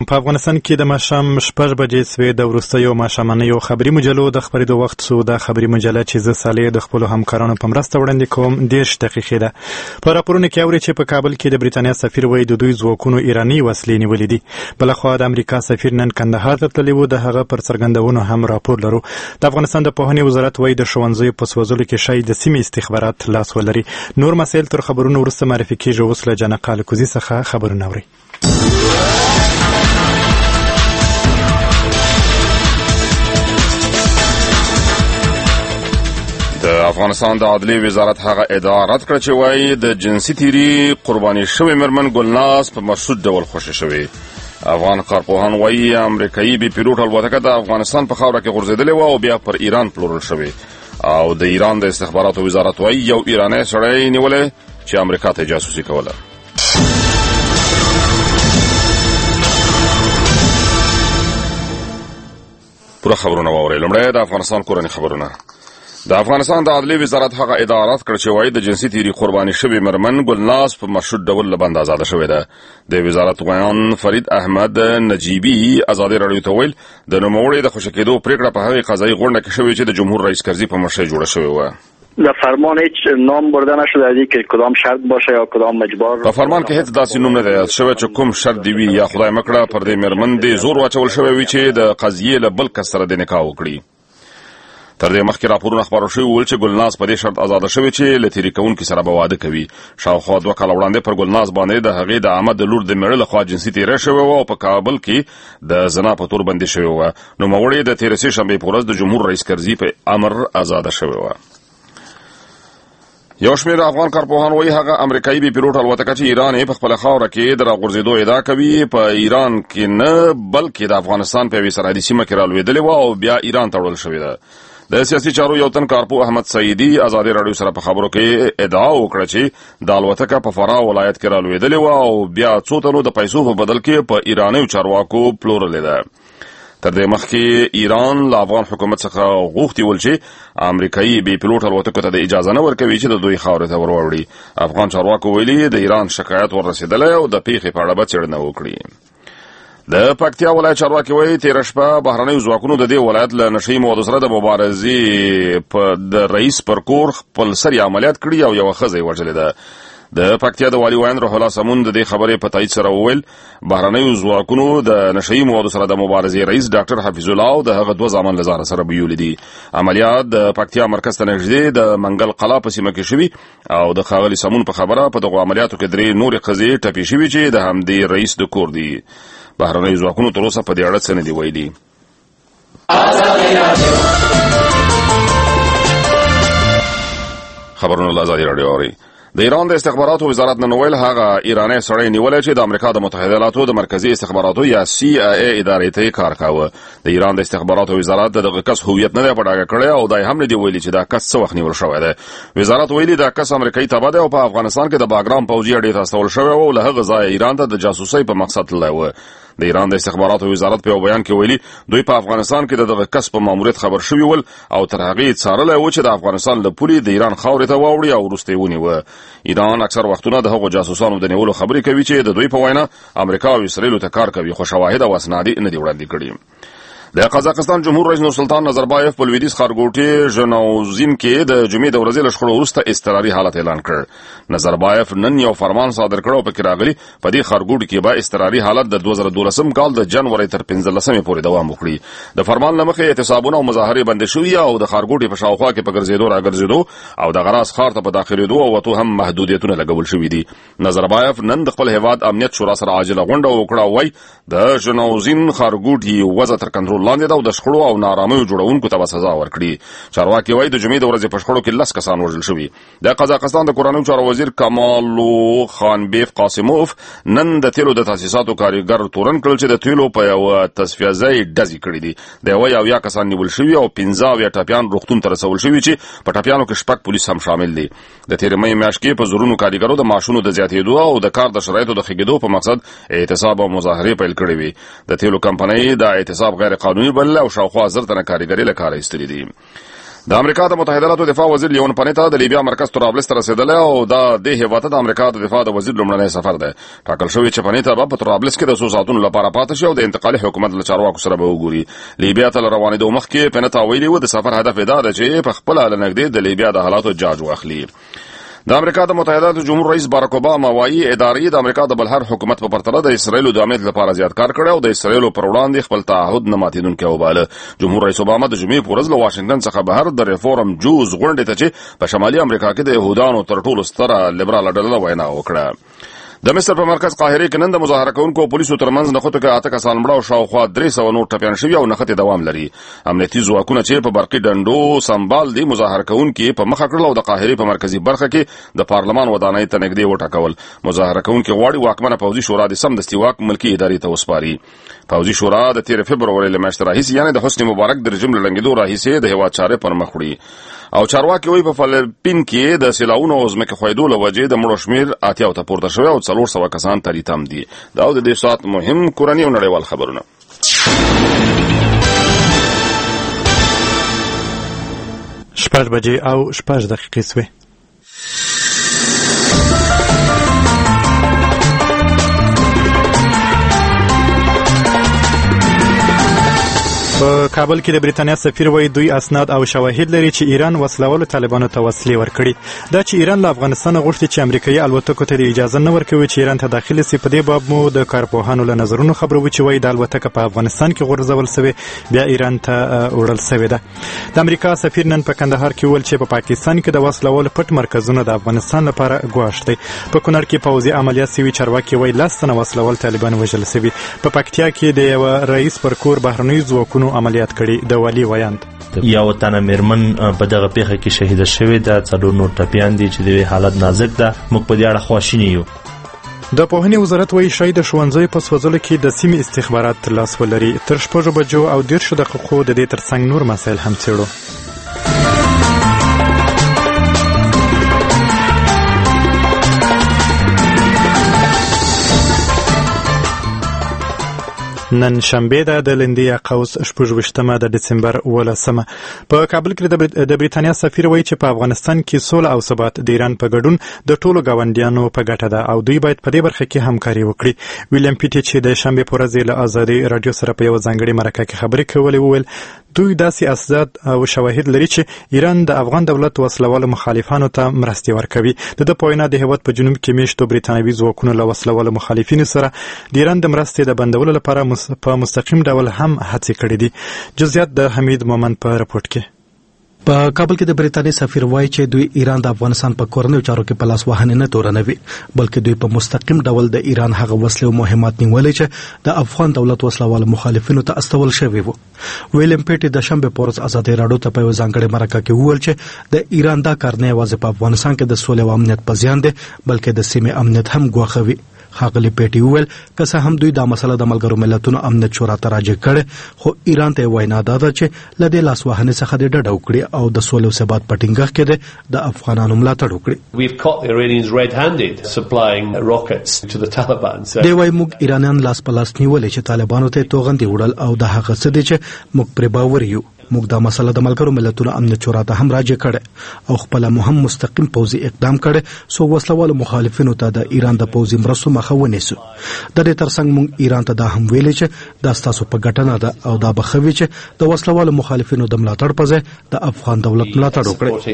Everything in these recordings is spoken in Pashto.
په افغانستان کې د ماښام 6 بجې سوې د وروستیو ماښامنیو خبري مجلو د خبرېدو وخت سو. د خبري مجله چې زه صالح د خپلو همکارانو په مرسته وړاندې کوم 10 دقیقې ده. په راپورونو کې اوري چې په کابل کې د بریتانیا سفیر وایي د دوی ځواکونو ایراني وسلې نیولې دي. بلخوا د امریکا سفیر نن کندهار ته تللی و. د هغه پر څرګندونو هم راپور لرو. د افغانستان د پوهنې وزارت وایي د ښوونځیو په سوځلو کې شاید د سیمې استخبارات لاس ولري. نور مسایل تر خبرونو وروسته معرفي کېږي. اوس له جنقا الکوزي څخه خبرونه اورئ. د افغانستان د عدلیې وزارت هغه ادعا رد کړه چې وایي د جنسي تیري قرباني شوې مېرمن ګلناز په مشروط ډول خوشي شوې. افغان کارپوهان وایي امریکایي بي پیلوټ الوتکه د افغانستان په خاوره کې غورځېدلې وه او بیا پر ایران پلورل شوې. او د ایران د استخباراتو وزارت وایي یو ایرانی سړی نیولی چې امریکا ته جاسوسي کوله. پوره خبرونه واورئ. لومړی د افغانستان کورني خبرونه. د افغانستان د عدلیې وزارت هغه ادعا رد کړه چې وایي د جنسي تیري قرباني شوې مېرمن ګلناز په مشروط ډول له بنده ازاده شوې ده. د وزارت ویان فرید احمد نجیبي ازادي راډیو ته ویل د نوموړې د خوشي کېدو پریکړه په هغې قضایي غونډه کې شوې چې د جمهور رئیس کرزي په مشرۍ جوړه شوې وه. در فرمان هیچ نام برده نشده از که کدام شرط باشه یا کدام مجبور. په فرمان کې هیڅ داسې نوم نه دی یاد شوی چې کوم شرط دی وي یا خدای مکړه پر دې مېرمن دې زور واچول شوی وي چې د قضیې له بل کس سره د نکاح وکړي. تر دې مخکې راپورونه خپاره شوي ول چې ګلناز په دې شرط آزاده شوې چې له تیري کوونکي سره به واده کوي. شاوخوا 2 کاله وړاندې پر ګلناز باندې د هغې د عامه د لور د مېړه لخوا جنسي تیری شوې وه او په کابل کې د زنا په تور بندي شوې وه. نوموړې د تېرې سې شنبې په ورځ د جمهور رئیس کرزي په امر آزاده شوې وه. یو شمېر افغان کارپوهان وایي هغه امریکایي بي پیلوټ الوتکه چې ایران یې په خپله خاوره کې د راغورځېدو ادعا کوي په ایران کې نه بلکې د افغانستان په یوې سرحدي سیمه کې رالوېدلې وه او بیا ایران ته وړل شوې ده. د سیاسي چارو یو تن کارپو احمد سعیدي ازادي راډیو سره په خبرو کې ادعا وکړه چې د الوتکه په فراه ولایت کې رالوېدلې وه او بیا څو تنو د پیسو په بدل کې په ایرانیو چارواکو پلورلې ده. تر دې مخکې ایران له افغان حکومت څخه غوښتي ول چې امریکایي بي پیلوټ الوتکو ته د اجازه نه ورکوي چې د دوی خاورې ته وروړي. افغان چارواکو ویلي د ایران شکایت وررسېدلی او د پیښې په اړه به څېړنه وکړي. د پکتیا ولایت چارواکي وایي تېره شپه بهرنیو ځواکونو د دې ولایت له نشهیي موادو سره د مبارزې د رئیس پر کور خپلسري عملیات کړي او یوه ښځه یې وژلې ده. د پکتیا د والي ویان روح الله سمون د دې خبرې په تایید سره وویل بهرنیو ځواکونو د نشهیي موادو سره د مبارزې رئیس ډاکټر حفیظ الله او د هغه 2 زامن له ځانه سره بیولي دي. عملیات د پکتیا مرکز ته نږدې د منګل قلا په سیمه کې شوي او د ښاغلي سمون په خبره په دغو عملیاتو کې 3 نورې ښځې ټپي شوي چې د همدې رئیس د کور دي. بهرنیو ځواکونو تر اوسه په دې اړه څه نه دي ویلي. خبرونه له ازادي راډیو اورئ. د ایران د استخباراتو وزارت نن ویل هغه ایرانی سړی نیولی چې د امریکا د متحده ایالاتو د مرکزي استخباراتو یا CIA ادارې ته کار کاوه. د ایران د استخباراتو وزارت دغه کس هویت نه دی په ډاګه کړی او دا هم نه دی ویلي چې دا کس څه وخت نیول شوی دی. وزارت ویلي دا کس امریکایي تبع دی او په افغانستان کې د باګرام پوځي اډې ته استول شوی و او له هغه ځایه ایران ته د جاسوسۍ په مقصد تللی و. د ایران د استخباراتو وزارت په یو بیان کې ویلي دوی په افغانستان کې دغه کس په ماموریت خبر شوي ول او تر هغې څارلی و چې د افغانستان له پولې د ایران خاورې ته واوړي او وروسته یې ونیوه. ایران اکثر وختونه د هغو جاسوسانو د نیولو خبرې کوي چې د دوی په وینا امریکا او اسرائیلو ته کار کوي خو شواهد او اسناد نه دي وړاندې کړي. د قزاقستان جمهور رئیس نورسلطان نظربایف په لویدیځ ښارګوټي ژناوزین کې د جمعې د ورځې له شخړو وروسته اضطراري حالت اعلان کړ. نظربایف نن یو فرمان صادر کړ او پکې راغلي په دې ښارګوټي کې به اضطراري حالت د 2012 کال د جنوري تر 15 پورې دوام وکړي. د فرمان له مخې اعتصابونه او مظاهرې بندې شوي او د ښارګوټي په شاوخوا کې په ګرځېدو راګرځېدو او د غراس ښار ته په داخلېدو او وتو هم محدودیتونه لګول شوي دي. نظربایف نن د خپل هیواد امنیت شورا سره عاجله غونډه وکړه او وایي د ژناوزین ښارګوټي وضع تر کنټرول لاندې ده او د شخړو او نااراميو جوړونکو ته به سزا ورکړي. چارواکي وایي د جمعې د ورځې په شخړو کې 10 کسان وژل شوي. د قزاقستان د کورنیو چارو وزیر کمالو خانبیف قاسموف نن د تیلو د تاسیساتو کارګر تورن کړل چې د تیلو په یو تصفیه ځای ډزې کړي دي. د یو کسان نیول شوي او 15 ټپیان روغتون ته رسول شوي چې په ټپیانو کې 6 پولیس هم شامل دي. د تېرې مې میاشت کې په زرونو کارګرو د معاشونو د زیاتېدو او د کار د شرایطو د ښه کېدو په مقصد اعتصاب او مظاهرې پیل کړې وي. د تیلو کمپنۍ د اعتصاب غیر قانوني بلل او شاوخوا 1000 تنه کارګرې له کاره ایستلي دي. د امریکا د متحده ایالاتو دفاع وزیر لیون پانیتا د لیبیا مرکز طرابلس ته رسیدلی او دا د هیواد د امریکا د دفاع د وزیر لومړنی سفر دی. ټاکل شوی چې پانیتا به په طرابلس کې د 2 ساعتونو لپاره پاتې شي او د انتقالي حکومت له چارواکو سره به وګوري. لیبیا ته روانېدو مخکې پانیتا ویلي و د سفر هدف دا دی چې په خپل له نږدې د لیبیا د حالاتو جاج واخلي. د امریکا د متحده ایالاتو جمهور رئیس باراک اوباما وایي ادارې د امریکا د بلهر حکومت په پرتله د اسرایلو د امنیت لپاره زیات کار کړی او د اسرایلو پر وړاندې خپل تعهد نه ماتیدونکی وباله. جمهور رئیس اوباما د جمعې په ورځ له واشنګټن څخه بهر د ریفورم جوز غونډې ته چې په شمالي امریکا کې د یهودانو تر ټولو ستره لیبراله ډله وینا وکړه. د مصر په مرکز قاهره کې نن د مظاهره کوونکو پولیسو ترمنځ نښتو کې 8 کسان مړه او شاوخوا 300 نور ټپیان شوي او نښتې دوام لري. امنیتي ځواکونه چې په برقي ډنډو سمبال دي مظاهره کوونکي په مخه کړل او د قاهره په مرکزي برخه کې د پارلمان ودانۍ ته نږدې وټاکول. مظاهره کوونکي غواړي واکمنه پوځي شورا د سمدستي واک ملکي ادارې ته وسپاري. پوځي شورا د 13 فبروري له میاشتې راهیسې یعنی د حسني مبارک د رژیم له لنګېدو راهیسې د هیواد چارې پر مخ وړي او چارواکي وایي په فلپین کې د سیلاونو او ځمکې ښویېدو له وجې د مړو شمېر 80 ته پورته شوی او 400 کسان تریتم دي. دا د دې ساعت مهم کورني او نړیوال خبرونه. 6 بجې او 6 دقیقې سوې. په کابل کې د بریتانیا سفیر وایي دوی اسناد او شواهد لري چې ایران وسلوالو طالبانو ته وسلې ورکړي. دا چې ایران له افغانستان غوښتي چې امریکایي الوتکو ته د اجازه نه ورکوي چې ایران ته داخل شي. په دې باب مو د کارپوهانو له نظرونو خبرو چې وایي د الوتکه په افغانستان کې غورځول شوې بیا ایران ته وړل شوې ده. د امریکا سفیر نن په کندهار کې ویل چې په پاکستان کې د وسلوالو پټ مرکزونه د افغانستان لپاره ګواښ دی. په کونړ کې پوځي عملیات شوي چارواکي وایي 10 تنه وسلوال طالبان وژل شوي. په پکتیا کې د یو رئیس پر کور بهرنیو ځواکونو عملیات کړي. د والی ویاند یو تنه میرمن په دغه پیښه کې شهیده شوې ده. 4 نور ټپیان دي چې د حالت نازک ده. موږ په دې اړه خواشیني یو. د پوهنې وزارت وایي شاید د ښوونځیو په سوځلو کې د سیمې استخبارات لاس ولري. تر 6 بجو او 10 دقیقو د دې ترڅنګ نور مسایل هم څېړو. نن شنبه ده د لندیا قوس 28 د دسمبر 18. په کابل کې د بریتانیا سفیر وایي چې په افغانستان کې سوله او ثبات د ایران په ګډون د ټولو ګاونډیانو په ګټه ده او دوی باید په دې برخه کې همکاري وکړي. ویلیام پیټي چې د شنبه په ورځ له آزادي رادیو سره په یو ځانګړي مرکه کې خبرې کولې وویل دوی داسې اسناد او شواهد لري چې ایران د افغان دولت وسلوالو مخالفانو ته مرستې ورکوي. د په وینا د هیواد په جنوب کې میشتو بریتانوي ځواکونو له وسلوالو مخالفینو سره د ایران د مرستې د بندولو لپاره په مستقیم ډول هم هڅې کړې دي. جزئیات د حمید مومند په رپورټ کې. په کابل کې د بریتانیا سفیر وایي چې دوی ایران د افغانستان په کورنیو چارو کې په لاس وهنه نه تورنوي بلکې دوی په مستقیم ډول د ایران هغه وسلې او مهمات نیولې چې د افغان دولت وسلوال مخالفینو ته استول شوی وو. ویلیام پیټي د شنبه په ورځ آزادي رادیو ته په یو ځانګړي مرکه کې وویل چې د ایران دا کار نه یوازې په افغانستان کې د سولې او امنیت په زیان دی بلکې د سیمې امنیت هم ګواښوي. ښاغلي پیټي وویل که څه هم دوی دا مسله د ملګرو ملتونو امنیت شورا ته راجع کړې خو ایران ته وینا ده چې له دې لاسوهنې څخه د ډډه وکړي او د سولې او ثبات په ټینګښت کې د افغانانو ملاتړ وکړي. We've caught the Iranians red-handed supplying rockets to the Taliban. دی وايي موږ ایرانیان لاس په لاس نیولې چې طالبانو ته توغندي وړل او د هغه څه دي چې موږ پرې باور یو. موږ دا مسله د ملګرو ملتونو امنیت شورا ته هم راجع کړه او خپل مهم مستقیم پوځي اقدام کړي سو وسلوال مخالفینو ته د ایران د پوځي مرستو مخه ونیسو. د دې ترڅنګ موږ ایران ته دا هم ویلي چې دا ستاسو په ګټه نه ده او دا بخوي چې د وسلوال مخالفینو د ملاتړ په ځای د افغان دولت ملاتړ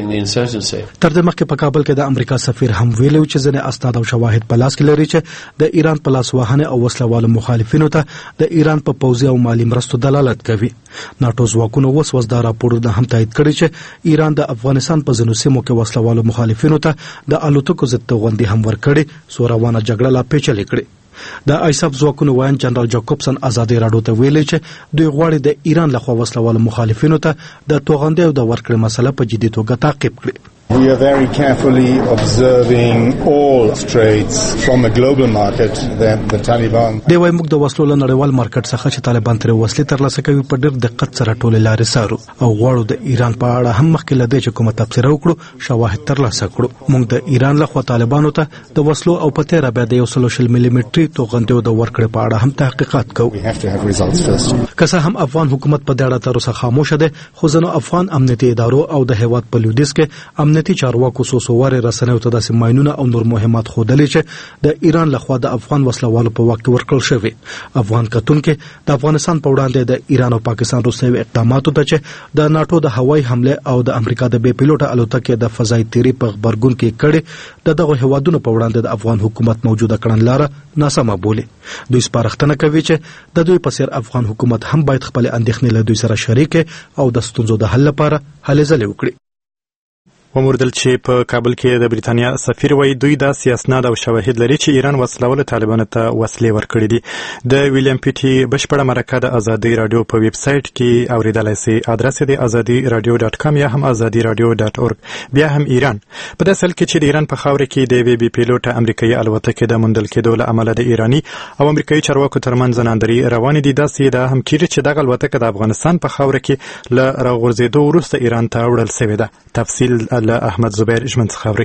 وکړي. تر دې مخکې په کابل کې د امریکا سفیر هم ویلي چې ځینې اسناد او شواهد په لاس کې لري چې د ایران په لاس وهنه او وسلوال مخالفینو ته د ایران په پوځي او مالی مرستو دلالت کوي. ناتو ځواکونو وسوس دا راپورونه هم تایید کړي چې ایران د افغانستان په ځینو سیمو کې وسلوالو مخالفینو ته د الوتکو ضد توغندي هم ورکړي سو روانه جګړه لا پیچلې کړي. د ایساف ځواکونو وایي جنرال جاکوبسن آزادي رادیو ته ویلي چې دوی غواړي د ایران لخوا وسلوالو مخالفینو ته د توغندي او د ورکړې مسله په جدي توګه تعقیب کړي. We are very carefully observing all trades from a global market that the Taliban. دی وايي موږ د وسلو له نړیوال مارکیټ څخه چې طالبان تر وسلې ترلاسه کوي په ډېر دقت سره ټول لارې سارو او غواړو د ایران په اړه هم مخکې لدې چې کومه تبصره وکړو شواهد ترلاسه کړو. موږ د ایران له خوا طالبانو ته د وسلو او په تیر بیا د 100 ملي متري توغندیو د ورکړې په اړه هم تحقیقات کوو. که څه هم افغان حکومت په دې اړه تر اوسه خاموش دی خو ځینو افغان امنیتي ادارو او د هیواد په لویدیځ کې امنیتي چارواکو سوسواري رسنیو ته داسې ماینونه او نور مهمات خودلې چې د ایران لخوا د افغان وسلوالو په وخت ورکړل شوی. افغان کتونکو د افغانستان په وړاندې د ایران او پاکستان روسي اقداماتو ته چې د ناتو د هوایي حمله او د امریکا د بې پیلوټه الوتکې د فضایي تیری په خبرګون کې کړي دغه هوادونو په وړاندې د افغان حکومت موجوده کړنلاره ناسمه بولي. دوی سپارښتنه کوي چې د دوی په سر افغان حکومت هم باید خپل اندېښنې له دوی سره شریک او د ستونزو د حل لپاره هلې ځلې وکړي. وموردل چې په کابل کې د بریتانیا سفیر وایي دوی د اسناد او شواهد لري چې ایران وسلوال طالبانو ته وسلې ورکړي دي. د ویلیام پیټي بشپړه مرکه د ازادي رادیو په ویب سټ کې اوریدلای شئ. ادرس دی azadi-radio.com یا هم azadi-radio.org. بیا هم ایران په داسې حال کې چې د ایران په خاوره کې د بي پیلوټه امریکایي الوتکې د موندل کېدو له امله د ایراني او امریکایي چارواکو ترمنځ زناندري روانې دي. داسې ده هم کېږي چې دغه الوتکه د افغانستان په خاوره کې له راغورځېدو وروسته ایران ته وړل شوې ده. تفصیل احمد زبیر ژمنت خاوري.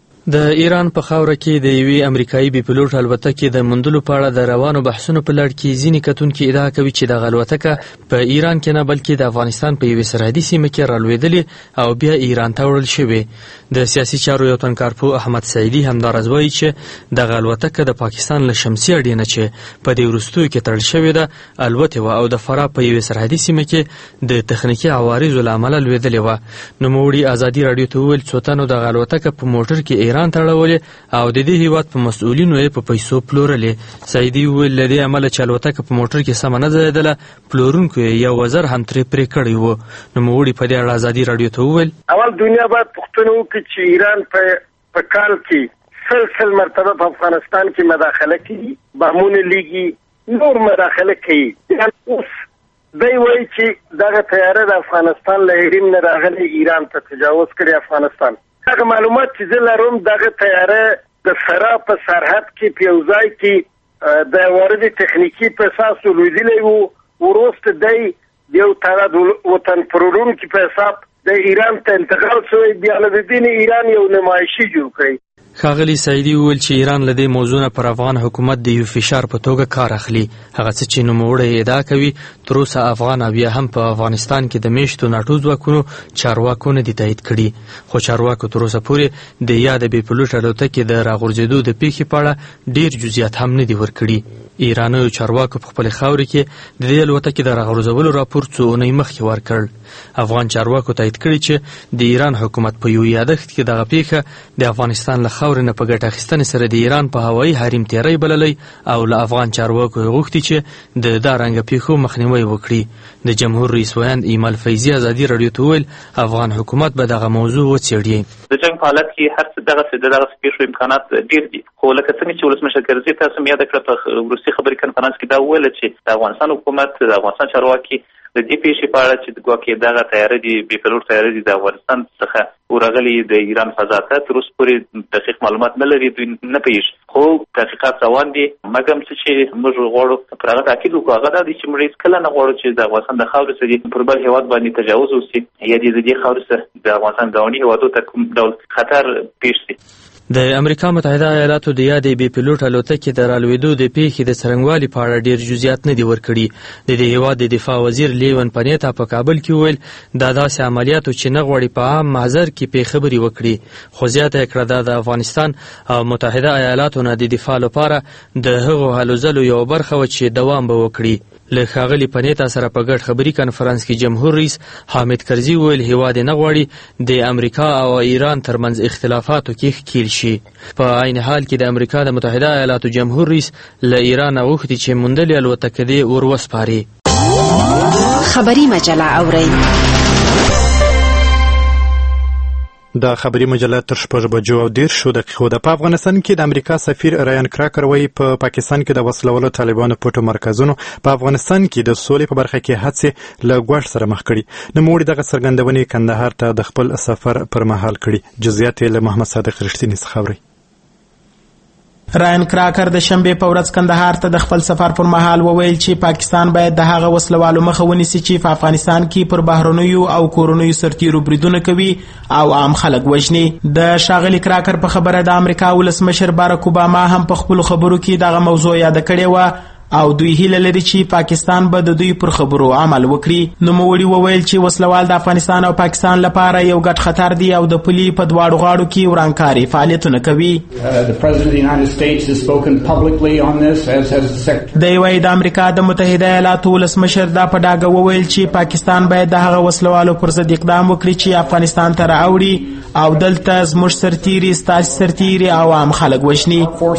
د ایران په خاوره کې د یوې امریکایي بي پیلوټ الوتکې د موندلو په اړه د روانو بحثونو په لړ کې ځینې کتونکي ادعا کوي چې دغه الوتکه په ایران کې نه بلکې د افغانستان په یوې سرحدي سیمه کې رالوېدلې او بیا ایران ته وړل شوې. د سیاسي چارو یو تنکارپو احمد سعیدي همدارز وایي چې دغه الوتکه د پاکستان له شمسي اډې نه چې په دې وروستیو کې تړل شوې ده الوتې وه او د فراه په یوې سرحدي سیمه کې د تخنیکي عوارضو له امله لوېدلې وه. نوموړي ازادي راډیو ته وویل څو تنو دغه الوتکه په موټر کې ایران تړولې او د دې هیواد په مسؤلینو یې په پیسو پلورلې. سعیدي وویل له دې امله چې الوتکه په موټر کې سمه نه ځایېدله پلورونکو یې 1000 هم ترې پرې کړی و. نوموړي په دې اړه ازادي راډیو ته وویل اول دنیا باید پوښتنه وکړي چې ایران په کال کې سل مرتبه په افغانستان کې مداخله کوي بمونه لیږي نور مداخله کوي. اوس دی وایي چې دغه طیاره د افغانستان له ایران نه راغلې ایران ته تجاوز کړی افغانستان. هغه معلومات چې زه لرم دغه طیاره د فراه په سرحد کې په یو ځای کې د وارد تخنیکی په اساس لوېدلی و وروسته دی یو تعداد وطن پرورونکي په حساب د ایران ته انتقال شوی بیا له دې ایران یو نمایشي جوړ کړی. ښاغلي سعیدي وویل چې ایران له دې موضوع نه پر افغان حکومت د یو فشار په توګه کار اخلي. هغه څه چې نوموړی ادعا کوي تر اوسه افغان او بیا هم په افغانستان کې د میشتو ناټو ځواکونو چارواکو نه دي تایید کړي خو چارواکو تر اوسه پورې د یاد بي پیلوټ الوتکې د راغورځېدو د پیښې په اړه ډیر جزئیات هم نه دي ورکړي. ایرانیو چارواکو په خپل خاورې کې د دې الوتکې د راغورځولو راپور څو اونۍ مخکې ورکړ. افغان چارواکو تایید کړي چې د ایران حکومت په یو یادښت کې دغه پیښه د افغانستان له خاورې نه په ګټه اخیستنې سره د ایران په هوایي حریم تیری بللی او له افغان چارواکو یې غوښتي چې د دا رنګه پیښو مخنیوی وکړي. د جمهور رئیس ویاند ایمل فیضي ازادي راډیو ته وویل افغان حکومت به دغه موضوع وڅېړي. د جنګ په حالت کې هر څه دغه پیښو امکانات ډېر دي خو لکه څنګه چې ولسمشر کرزي تاسو هم یاد کړه په وروستي خبري کنفرانس کې دا وویل چې د افغانستان حکومت د افغانستان چارواکي د دې پیښې په اړه چې ګواکې دغه طیاره دي بي پیلوټ طیاره دي د افغانستان څخه ورغلي د ایران فضا ته تر اوسه پورې دقیق معلومات نه لري دوی نه پوهېږي خو تحقیقات روان دي. مګر څه چې موږ غواړو پر هغه تاکید وکړو هغه دا دی چې موږ هېڅکله نه غواړو چې د افغانستان د خاورې څخه پر بل هېواد باندې تجاوز وشي یا د دې خاورې څخه د افغانستان ګاونډي هېوادو ته کوم ډول خطر پیښ شي. د امریکا متحده ایالاتو د یادې بي پیلوټ الوتکې د رالوېدو د پیښې د څرنګوالي په اړه ډېر جزئیات نه دي ورکړي. د دې هېواد د دفاع وزیر لیون پنیتا په کابل کې وویل دا داسې عملیاتو چې نه غواړي په عام محضر کې پې خبرې وکړي خو زیاته یې کړه دا د افغانستان او متحده ایالاتو نه د دفاع لپاره د هغو هلو ځلو یوه برخه وه چې دوام به وکړي. له ښاغلي پنیتا سره په ګډ خبري کنفرانس کې جمهور رئیس حامد کرزي وویل هېواد یې نه غواړي د امریکا او ایران ترمنځ اختلافاتو کې ښکیل شي. په عین حال کې د امریکا د متحده ایالاتو جمهور رئیس له ایران غوښتي چې موندلې الوتکه دې ور وسپاري. خبري مجله اورئ. د خبري مجله تر 6:10 د په افغانستان کې د امریکا سفیر رایان کراکر وایي په پاکستان کې د وسلوالو طالبانو پټو مرکزونو په افغانستان کې د سولې په برخه کې هڅې له ګواښ سره مخ کړي. نوموړي دغه څرګندونې کندهار ته د خپل سفر پر مهال کړي. جزئیات له محمد صادق رښتینی څخه اوري. راین کراکر د شنبه په ورځ کندهار ته د خپل سفر پر مهال وویل چې پاکستان باید د هغه وسلوالو مخه ونیسي چې په افغانستان کې پر بهرنیو او کورنیو سرتیرو بریدونه کوي او عام خلک وژني. د شاغلي کراکر په خبره د امریکا ولسمشر باراک اوباما هم په خپل خبرو کې دغه موضوع یاد کړې و او دوی هیله لري چې پاکستان به د دوی پر خبرو عمل وکړي. نوموړي وویل چې وسلوال د افغانستان او پاکستان لپاره یو ګډ خطر دی او د پولي په دواړو غاړو کې ورانکاري فعالیتونه کوي. د یوې د امریکا د متحده ایالاتو ولسمشر دا په ډاګه وویل چې پاکستان باید د هغه وسلوالو پر ضد اقدام وکړي چې افغانستان ته راوړي او دلته زموږ سرتیري ستاسو سرتیري او عام خلک وژني.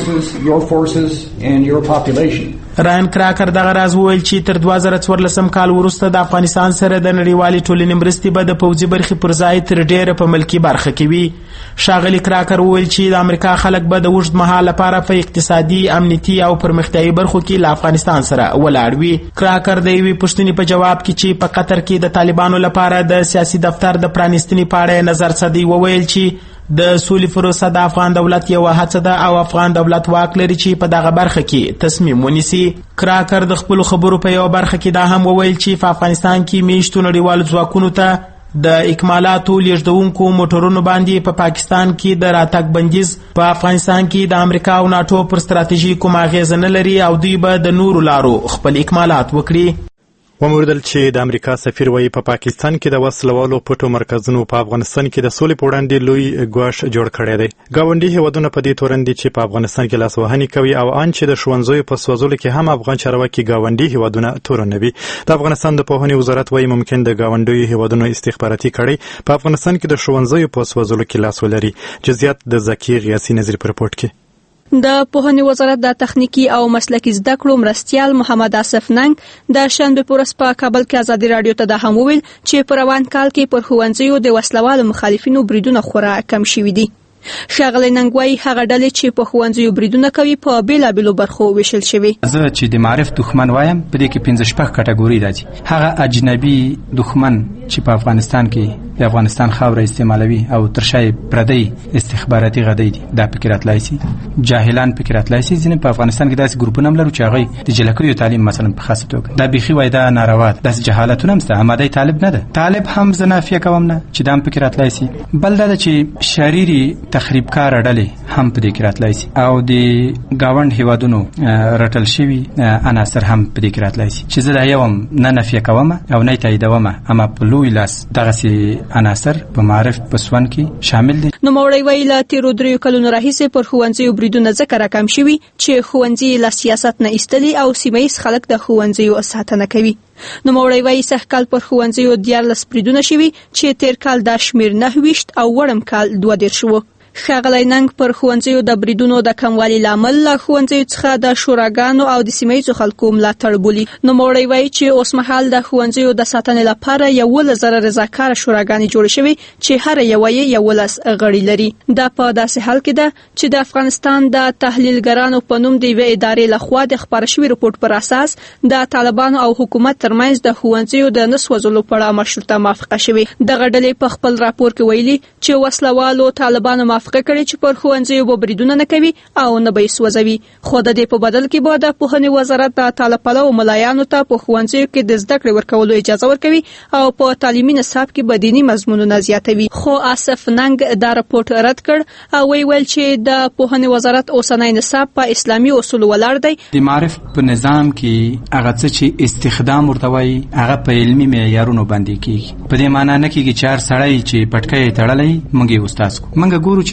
راین کراکر دغه راز وویل چې تر 2014 کال وروسته د افغانستان سره د نړیوالې ټولنې مرستې به د پوځي برخې پر ځای تر ډیره په ملکی برخه کې وي. شاغلي کراکر وویل چې د امریکا خلک به د اوږد مهال لپاره په اقتصادي، امنیتي او پرمختیایي برخو کې له افغانستان سره ولاړ وي. کراکر د یوې پوښتنې په جواب کې چې په قطر کې د طالبانو لپاره د سیاسي دفتر د پرانیستنې په اړه نظر څرګندوي وویل چې د سولې پروسه د افغان دولت یو هڅه ده او افغان دولت واک لري چې په دغه برخه کې تصمیم ونیسي. کراکر د خپل خبرو په یو برخه کې دا هم وویل چې په افغانستان کې میشتو نړیوالو ځواکونو ته د اکمالاتو لیږدونکو موټرونو باندې په پاکستان کې د راتګ بندیز په افغانستان کې د امریکا او ناتو پر ستراتیژي کوم اغیزه نه لري او دوی به د نورو لارو خپل اکمالات وکړي. وموردل چې د امریکا سفیر وایي په پاکستان کې د وسلوالو پټو مرکزونو په افغانستان کې د سولې په وړاندې لوی ګواښ جوړ کړی دی. ګاونډي هیوادونه په دې تورن دي چې په افغانستان کې لاسوهنې کوي او ان چې د ښوونځیو په سوځولو کې هم افغان چارواکي ګاونډي هیوادونه تورنوي. د افغانستان د پوهنې وزارت وایي ممکن د ګاونډیو هیوادونو استخباراتي کړۍ په افغانستان کې د ښوونځیو په سوځولو کې لاس ولري. جزئیات د زکی غیاسي نظری په رپورټ کې. د پوهنې وزارت د تخنیکی او مسلکي زده کړو مرستیال محمد آصف ننګ د شنبه په ورځ په کابل کې ازادي رادیو ته د هم ویل چې په روان کال کې پر ښوونځیو د وسلوالو مخالفینو بریدونه خورا کم شوي دي. شاغلی ننګوي هغه ډلې چې په ښوونځیو بریدونه کوي په بیلابیلو برخو ویشل شوي. زه چې د معرف دښمن وایم په دې کې 15 کټګوري راځي. هغه اجنبي دښمن چې په افغانستان کې د افغانستان خاوره استعمالوي او ترشای پردی استخباراتي غدي دي دا فکر اتلای شي. جاهلان فکر اتلای شي. ځینې په افغانستان کې داسې ګروپونه هم لرو چې هغه د جلکیو تعلیم مثلا په خاصه توګه دا بيخي وای دا ناروا ده. داس جهالتونه هم ست آماده طالب نه ده. طالب هم زنافیه کوم نه چې دا فکر اتلای شي. بل دا چې شریری تخریبکار ډلې هم په دې کې راتلای شي او د گاوند هیوادونو رټل شوی عناصر هم په دې کې راتلای شي چې زه دا یوم نه نفي کوم او نه تاییدوم اما په لوی لاس دغه سي عناصر په معرف پسون کې شامل دي. نو موري ویلا تیرو دریو کلونو راهیسه پر ښوونځیو بریدونه ذکر کم شوی چې ښوونځي له سیاست نه ایستلي او سیمایي خلک د ښوونځیو ساتنه کوي. نو موري وای سه کال پر ښوونځیو 14 بریدونه شوی چې تیر کال د شمیر 9 او وړم کال 2 شو. ښاغلی ننګ پر ښوونځیو د بریدونو د کموالي لامل له ښوونځیو څخه د شوراګانو او د سیمهییزو خلکو ملاتړ بولي. نوموړی وایي چې اوس مهال د ښوونځیو د ساتنې لپاره 11,000 رضاکاره شوراګانې جوړې شوې چې هر یوه یې 11 غړي لري. دا په داسې حال کې ده چې د افغانستان د تحلیلګرانو په نوم د یوې ادارې لخوا د خپاره شوي رپورټ پر اساس د طالبانو او حکومت ترمنځ د ښوونځیو د نسوځولو په اړه مشروطه موافقه شوې. دغه ډلې په خپل راپور کې ویلي چې وسلوالو طالبانو موافقه کړې چې پر ښوونځیو به بریدونه نه کوي او نه به یې سوځوي. خو د دې په بدل کې به د پوهنې وزارت د طالب پلو ملایانو ته په ښوونځیو کې د زده کړې ورکولو اجازه ورکوي او په تعلیمي نصاب کې به دیني مضمونونه زیاتوي. خو آصف ننګ دا رپورټ رد کړ او ویل چې د پوهنې وزارت اوسنی نصاب په اسلامي اصول ولاړ دی. د معرف په نظام کې هغه څه چې استخدام ورته وایي هغه په علمي معیارونو باندې کیږي. په دې معنی نه کیږي چې هر سړی چې پټکې تړلې مونږه استاد کو مونږ ګورو چې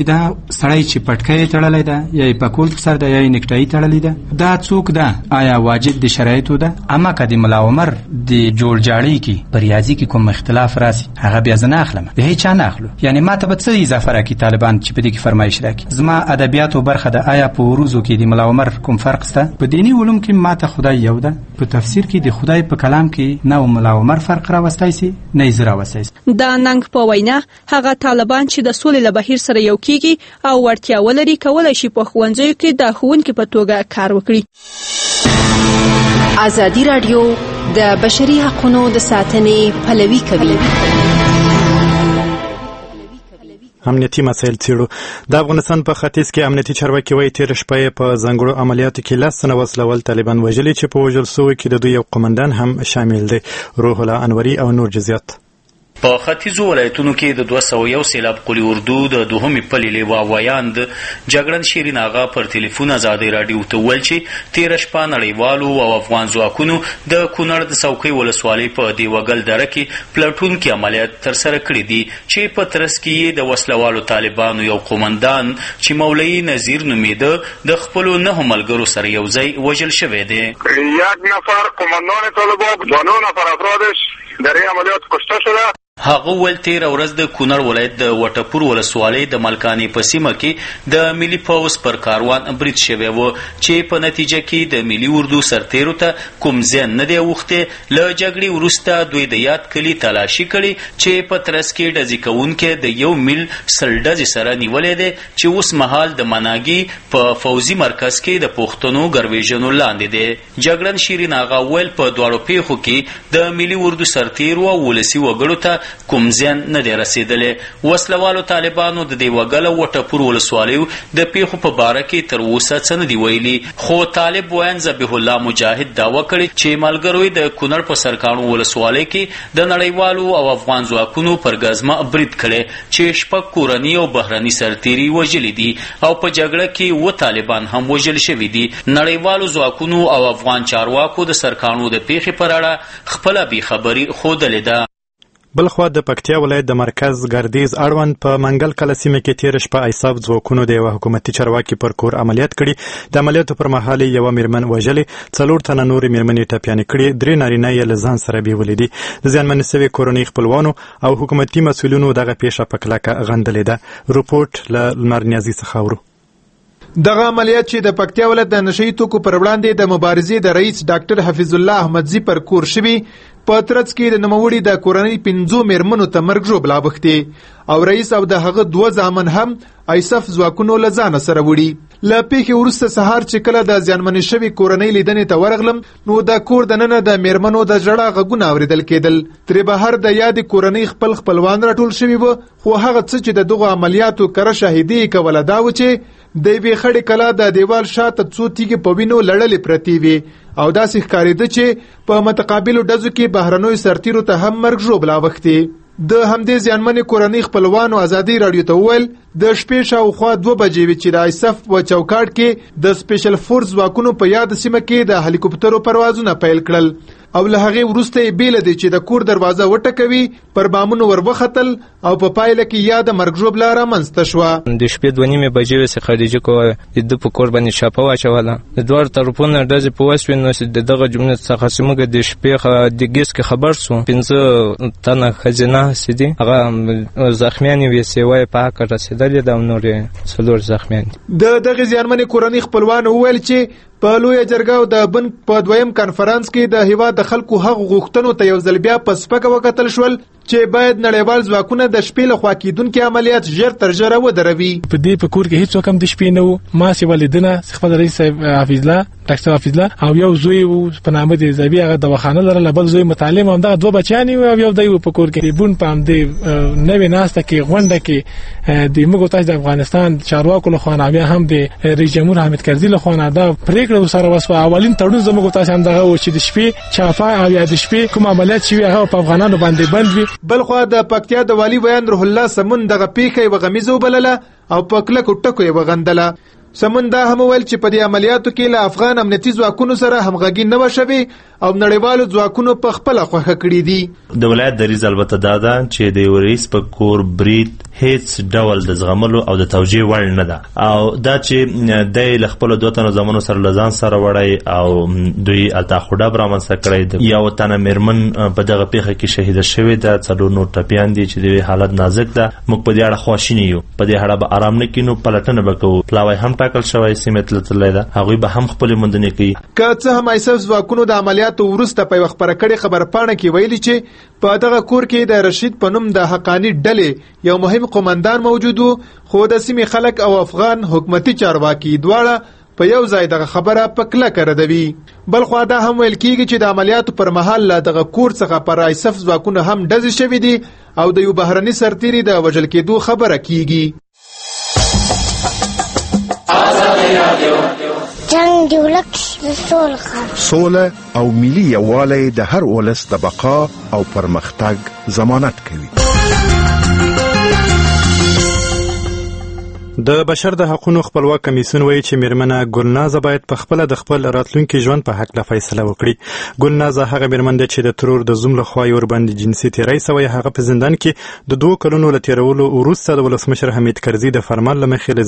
چې دا سړی چې پټکې تړلې ده یا پکول سر ده یا نکټای تړلې ده دا څوک ده؟ آیا واجد د شرایطو ده؟ اما کدی ملا عمر د جوړ جاړی کی پریازي کی کوم اختلاف راسي هغه بیا زنه اخلم به هیڅ نه اخلو. یعنی ما ته به څه اضافه راکړي طالبان چې په دې کې فرمایش راکړي. زما ادبیاتو برخه ده. آیا په وروزو کې د ملا عمر کوم فرق شته؟ په دینی علوم کې ما ته خدای یو ده، په تفسیر کې د خدای په کلام کې نه ملا عمر فرق راوستای سي نه زرا وستای سي. دا ننګ په وینا هغه طالبان چې د سولې له بهیر سره یو کیږي او ورتیا ولري کولای شي په ښوونځیو کې د ښوونکو په توګه کار وکړي. ازادي راډیو د بشري حقوقو د ساتنې پلوي کوي. امنیتي مسایل څیړو. د افغانستان په ختیځ کې امنیتي چارواکي وایي تیر شپه په ځانګړو عملیاتو کې 10 تنه وسلوال طالبان وژلي چې په وژل سوي کې د دوی یو قومندان هم شامل دی. روح الله انوري او نور جزئیات. په ختیځو ولایتونو کې د 201 سیلاب قلی اردو د دوهمې پلې لیوا وایاند جګړن شیرین آغا پر ټلیفون ازادي رادیو ته ویل چې تیر شپه نړیوالو او افغان ځواکونو د کونړ د څوکۍ ولسوالۍ په دیوګل دره کې پلټون کې عملیات ترسره کړي دي چې په ترڅ کې د وسلوالو طالبانو یو قومندان چې مولوی نذیر نومیده د خپل نه ملګرو سره یو ځای وژل شوی دی. یک نفر قومندان طالبان 2 نفر افرادش در این عملیات کشته شده. هغه ول تیر ورځ د کونړ ولایت د وټپور ولسوالۍ د ملکانی په سیمه کې د ملي پوز پر کاروان برید شوی و چې په نتیجه کې د ملي اردو سرتیرو ته کوم ځین نه دی وخته. له جګړې وروسته دوی د یاد کلی تلاشي کړي چې په ترڅ کې ډزې کوونکې د 1 میل سلډز سره نیولې دي چې اوس مهال د مناګي په فوزي مرکز کې د پښتنو ګرویژنو لاندې دي. جګړن شیرین آغا ول په دواړو پیښو کې د ملي اردو سرتیرو او ولسی وګړو ته کوم ځین نه دی رسیدلې. وسلوالو طالبانو د دې وګړو وټپور ولسوالیو د پیښو په باره کې تر اوسه څه نه دی ویلي، خو طالب وین ذبیح الله مجاهد دعوا کړې چې ملګروي د کونړ په سرکانو ولسوالۍ کې د نړیوالو او افغان ځواکونو پر ګزمه برید کړي چې شپږ کورني او بهرني سرتیري وژلي دي او په جګړه کې و طالبان هم وژل شوي دي. نړیوالو ځواکونو او افغان چارواکو د سرکانو د پیښې پر اړه خپله بېخبري ښودلې ده. بلخوا د پکتیا ولایت د مرکز ګردیز اړوند په منګل کله سیمه کې تیر شپه ایصاف ځواکونو د یو حکومتي چارواکي پر کور عملیات کړي. د عملیاتو پر مهال یو میرمن وژلې، 4 تنه نور میرمنې ټپیانې کړي، 3 نارینه یې له ځان سره بیولې دي. د زیانمنې سوي کورنۍ خپلوانو او حکومتي مسؤلینو دغه پیښه په کلکه غندلې ده. رپورټ له لمر نیازي څخه اورو. دغه عملیات چې د پکتیا ولایت د نشئی توکو پر وړاندې د مبارزې د رئیس ډاکټر حفیظ الله احمدزی پر کور شوي په ترڅ کې د نوموړي د کورنۍ 5 میرمنو ته مرګ ژوبلا بختي او رئیس او د هغه 2 زامن هم ایصاف ځواکونو له ځان سره وړي. له پیښې وروسته سهار چې کله د زیانمنې شوي کورنۍ لیدنې ته ورغلم نو د کور دننه د میرمنو د ژړا غږونه اوریدل کېدل. ترې بهر د یاد کورنۍ خپلوان راټول شوي وو، خو هغه څه چې د دغه عملیاتو کره شاهدي کوله دا و چې د یوې خړې کلا د دیوال شاته څو تیږې په وینو لړلې پرتې وې او داسې ښکارېده چې په متقابلو ډزو کې بهرنیو سرتیرو ته هم مرګ ژوبلا وختي. د همدې زیانمنې کورنۍ خپلوانو ازادي راډیو ته وویل د شپې شاوخوا 2 بجې وې چې د ایصاف په چوکاټ کې د سپیشل فورس ځواکونو په یاد سیمه کې د هلیکوپټرو پروازونه پیل کړل او له هغې وروسته یې بیله دی چې د کور دروازه وټکوي پر بامونو ور وختل او په پایله کې یا د مرګ ژوبله رامنځته شوه. د شپې 2:30 بجې وې چې خدیجه کوله د ده په کور باندې چاپه واچوله. د دواړو طرفونو ډزې په وسوې نو د دغه جملې څخه چې موږ د شپې د ګیس کې خبر سو 15 تنه ښځینه هسې دي هغه زخمیانې وې سیوه په حقه رسېدلې ده او نور یې 4 زخمیان دي. د دغې زیانمنې کورنۍ خپلوانو وویل چې په لویه جرګه او د بن په 2یم کنفرانس کې د هیواد د خلکو حق غوښتنو ته یو ځل بیا په سپکه وکتل شول چې باید نړیوال ځواکونه د شپې لخوا کېدونکي عملیات ژر تر ژره ودروي. په دې په کور کې هیڅ وکم د شپې نه وو. ما چې ولیدنه خپل رئیس صاحب حفیظ الله ډاکټر حفیظ الله او یو زوی وو په نامه د زبی هغه دواخانه لرله، بل زوی متعلم هم دغه 2 بچیان او یو دی په کور کې بون پام دی نوې ناسته کې غونډه کې د موږ تاسو د افغانستان چارواکو له خوا بیا هم د رئیس جمهور حامد کرزي له خوا دا پریکړه سره وسو. اولین تړون زموږ تاسو هم دغه و چې د شپې چافا او د شپې کوم عملیات شوی هغه په افغانانو باندې بند وي. بلخوا د پکتیا د والی بیان روح الله سمون دغه پیښه وغمیزو بلله او په کلکو ټکو یې وغندله. سمون دا هم ویل چې په دې عملیاتو کې له افغان امنیتي ځواکونو سره همغږي نه و شوې او نړیوالو ځواکونو په خپل خوښه کړی دي. د ولایت دریځ البته دا ده چې د رئیس په کور برید هیڅ ډول د زغملو او د توجیه وړ نه ده او دا چې د خپل دوه تنو زمونو سره لزان سره وړي او دوی التا خوډه برامنځ کړی یو تنه میرمن په دغه پیښه کې شهید شوی ده. څلور نور ټپیان دي چې د حالت نازک ده. موږ په دې اړه خواشینی یو. په دې اړه به آرام نه کینو، پلټنه وکړو. پلاوی هم ټاکل شوی سیمه تللی ده، هغوی به هم خپل موندنې کوي. که څه هم ایسف ځواکونو د عملیاتو وروسته په یوه خپره کړې خبرپاڼه کې ویلي چې په دغه کور کې د رشید په نوم د حقاني ډلې یو مهم قومندان موجود و، خو د سیمې خلک او افغان حکومتي چارواکي دواړه په یو ځای دغه خبره په کلکه ردوي. بل خوا دا هم ویل کیږي چې د عملیاتو پر مهال له دغه کور څخه پر ایسف ځواکونه هم ډزې شوي دي او د یو بهرني سرتیري د وژل کېدو خبره کیږي. جنگ دی ولک سوله او ملي یووالی د هر ولس د بقا او پرمختګ ضمانت کوي. د بشر د حقوقو خپلواک کمیسیون وایي چې میرمنه ګلنازه باید په خپل د خپل راتلونکي ژوند په حق له فیصله وکړي. ګلنازه هغه میرمن ده چې د ترور د ظلم لخوا یې ورباندې جنسي تیری سوی. هغه په زندان کې د 2 کلونو له تیرولو وروسته د ولسمشر حمید کرزي د فرمان له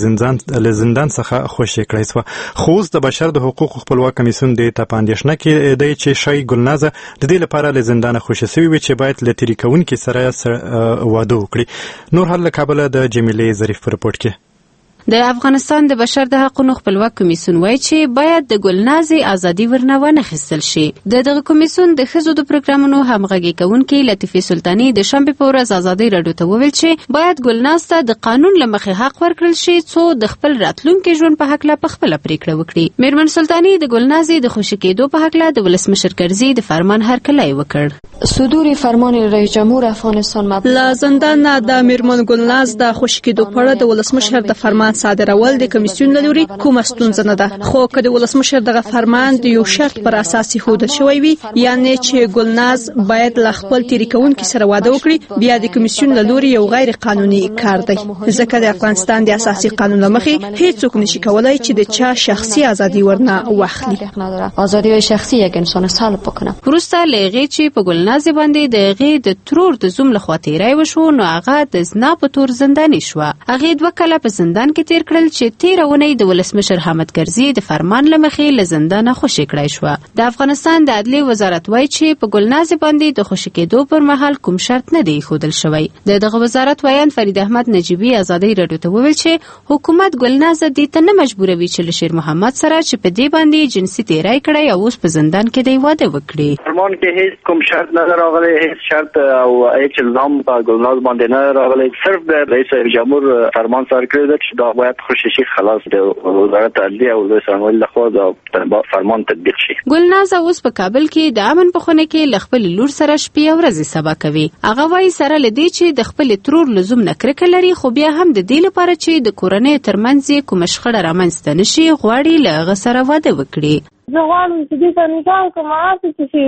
مخې له زندان څخه خوشي کړی سو. خو اوس د بشر د حقوقو خپلواک کمیسیون د تپاندیشنه کې دی چې شای ګلنازه د دې لپاره له زندان خوشي سوی وي چې باید له تیری کوونکي سره واده وکړي. نور حل له کابل د جمیلې ظریف په رپورټ کې. د افغانستان د بشر د حقوقو خپلواک کمیسیون وایي چې باید د ګلنازې ازادي ورنه ونخیستل شي. دغه کمیسیون د ښځو د پروګرامونو همغږي کوونکې لطیفه سلطاني د شنبې په ورځ ازادي راډیو ته وویل چې باید ګلناز ته د قانون له مخې حق ورکړل شي څو د خپل راتلونکي ژوند په حق له خپل پریکړه وکړي. میرمن سلطاني د ګلنازې د خوشی کېدو په حق له د ولسمشر کرزي د فرمان هرکلی وکړ. صدور فرمان رئیس جمهور افغانستان لا زندان د میرمن ګلناز د خوشی کېدو په اړه د ولسمشر د فرمان صادرول د کمیسیون لوري کومه ستونزه نه ده. خو کله ولسمشر دغه فرمان د یو شرط پر اساس هوده شوی وي، یعنی چې ګلناز باید له خپل تیری کوونکي سره واده وکړي، بیا د کمیسیون لوري یو غیر قانوني کار دی. ځکه د افغانستان د اساسي قانون لمخې هیڅوک نشي کولای چې د چا شخصي ازادي ورنه واخلي. ازادي شخصي یک انسان سلب بکنه. وروسته لغې چې په ګلناز باندې د غې د ترور د زوم له خوا تیری وشو، نو هغه د زنا په تور زنداني شو. هغه 2 کاله په زندان کې تیر کړل چې تیرونې د ولسمشر حامد کرزي د فرمان لمخې له زندان خوشي کړای شو. د افغانستان د عدلي وزارت وایي چې په ګلناز باندې د خوشي کېدو پر مهال کوم شرط نه دی خودل شوی. دغه وزارت وایي فرید احمد نجیبی ازادي راډیو ته وویل چې حکومت ګلناز دې ته نه مجبوروي چې له شیر محمد سره چې په دې باندې جنسي تیری کړی او اوس په زندان کې دی واده وکړي. فرمان کې هیڅ کوم شرط نه راغلی، هیڅ شرط او هیڅ الزام په ګلناز باندې نه راغلی. صرف د رئیس جمهور فرمان صادر کړی چې دا باید خوشي شي، خلاص د وزارت عدلیه او د سمویل لخوا د فرمان تطبیق شي. ګلناز اوس په کابل کې د امن په خونه کې لخپل لور سره شپې او ورځې سبا کوي. هغه وايي سره لدی چې د خپل ترور لزوم نکرک لري، خو بیا هم د دې لپاره چې د کورنۍ ترمنځ کوم شخړه رامنځته نشي غواړي له هغه سره واده وکړي. زه غواړم چې دې ته نکاح وکړم، هغسې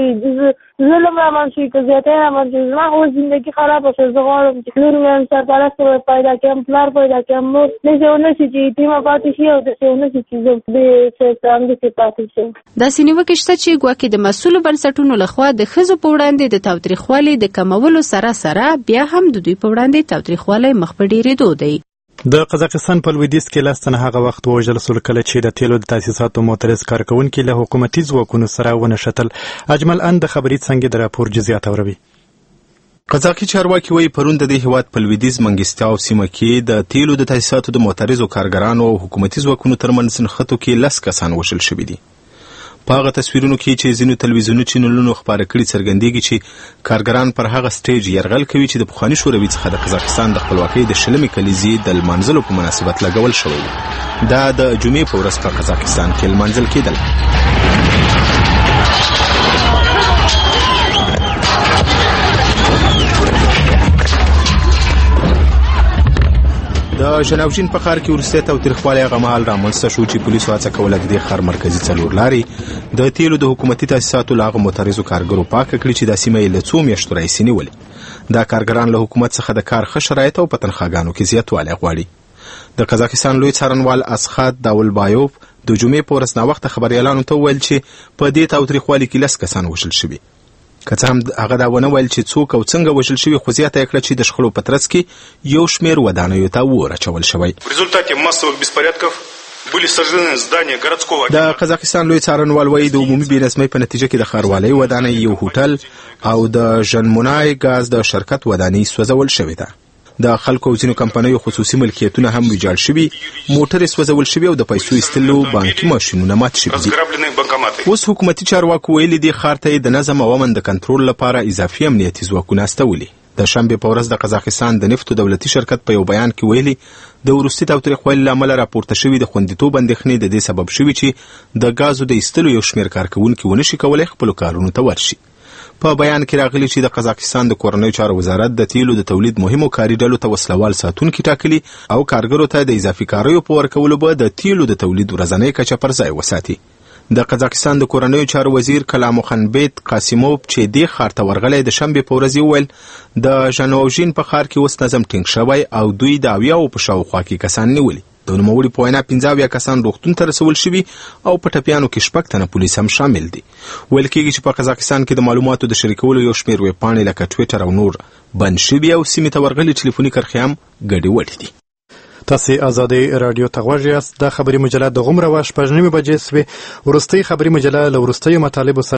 چې ظلم رامنځ شي، که زیاتی رامنځ شي، زما خو زندګي خرابه شوه. زه غواړم چې لور مې هم سرپرسته پیدا کړم، پلار پیدا کړم، مور داسې ونه شي چې یتیمه پاتې شي او داسې ونه شي چې زه همداسې پاتې شم. داسې نیوکې شته چې ګواکې د مسؤلو بنسټونو لخوا د ښځو په وړاندې د تاوتریخوالي د کمولو سره بیا هم د دوی په وړاندې تاوتریخوالی مخ په ډېرېدو دی. د قزاقستان په لویدیځ کې لستنه هغه وخت وژل شول کله چې د تیلو د تاسیساتو معترض کارکونکي له حکومتي ځواکونو سره ونښتل. اجمل ان د خبري څنګه د راپور جزئیات اوروي. قزاقي چارواکي وایي پرون د دې هیواد په لویدیځ منګستیاو سیمه کې د تیلو د تاسیساتو د معترضو کارګرانو او حکومتي ځواکونو ترمنځ نښتو کې 10 کسان وژل شوي دي. په هغه تصویرونو کې چې ځینو تلویزیوني چینلونو خپاره کړي څرګندېږي چې کارګران پر هغه سټیج یرغل کوي چې د پخواني شوروي څخه د قزاقستان د خپلواکۍ د 20مې کلیزې د لمانځلو په مناسبت لګول شوی و. دا د جمعې په ورځ په قزاقستان کې لمانځل کېدل. د ژناوچین په ښار کې وروستی تاوتریخوالی هغه مهال رامنځته شو چې پولیسو هڅه کوله د دې ښار مرکزي 4 لارې د تیلو د حکومتي تاسیساتو له هغه معترضو کارګرو پاکه کړي چې دا سیمه یې له 2 میاشتو راهیسې نیولې. دا کارګران له حکومت څخه د کار ښه شرایط او په تنخواګانو کې زیاتوالی غواړي. د قزاقستان لوی څارنوال اسخات داولبایوف د جمعې په ورځ ناوخته خبریالانو ته وویل چې په دې تاوتریخوالي کې 10 کسان وژل شوي. که څه هم هغه دا ونه ویل چې څوک او څنګه وژل شوي، خو زیاته یې کړه چې د شخړو په ترڅ کې یو شمېر ودانیو ته اور اچول شوی. د قزاقستان لوی څارنوال وایي د عمومي بې نظمۍ په نتیجه کې د ښاروالۍ ودانۍ، یو هوټل او د ژنمونای ګاز د شرکت ودانۍ سوځول شوې ده. د خلکو او ځینو کمپنیو خصوصي ملکیتونه هم ویجاړ شوي، موټرې سوځول شوي او د پیسو ایستلو بانکي ماشینونه مات شوي دي. اوس حکومتي چارواکو ویلي دي ښار ته د نظم او امن د کنټرول لپاره اضافي امنیتي ځواکونه استولي. د شنبې په ورځ د قزاقستان د نفتو دولتي شرکت په یو بیان کې ویلي د وروستي تاوتریخوالي له امله راپورته شوي د خوندیتوب اندېښنې د دې سبب شوي چې د ګازو د ایستلو یو شمېر کارکوونکي ونه شي کولی خپلو کارونو ته ورشي. په بیان کې راغلي چې د قزاقستان د کورنیو چارو وزارت د تیلو د تولید مهمو کاري ډلو ته وسلوال ساتونکي ټاکلي او کارګرو ته د اضافي کاریو په ورکولو به د تیلو د تولید ورځنۍ کچه پر ځای وساتي. د قزاقستان د کورنیو چارو وزیر کلامخانبیت قاسیموف چې دې ښار ته ورغلی د شنبې په ورځ وویل د ژنوژین په ښار کې اوس نظم ټینګ شوی او دوی د 80 په شاوخوا کې کسان نیولي. د نوموړي په وینا 15 کسان روغتون ته رسول شوي او په ټپیانو کې 6 تنه پولیس هم شامل دي. ویل کېږي چې په قزاقستان کې د معلوماتو د شریکولو یو شمېر ویبپاڼې لکه ټویټر او نور بند شوي او سیمې ته ورغلي ټلیفوني کرښې هم ګډې وډې دي. تاسې ازادي رادیو ته غوږ یاست. د خبري مجله د غومره 8:30 بجې سوې. وروستۍ خبري مجله له وروستیو مطالبو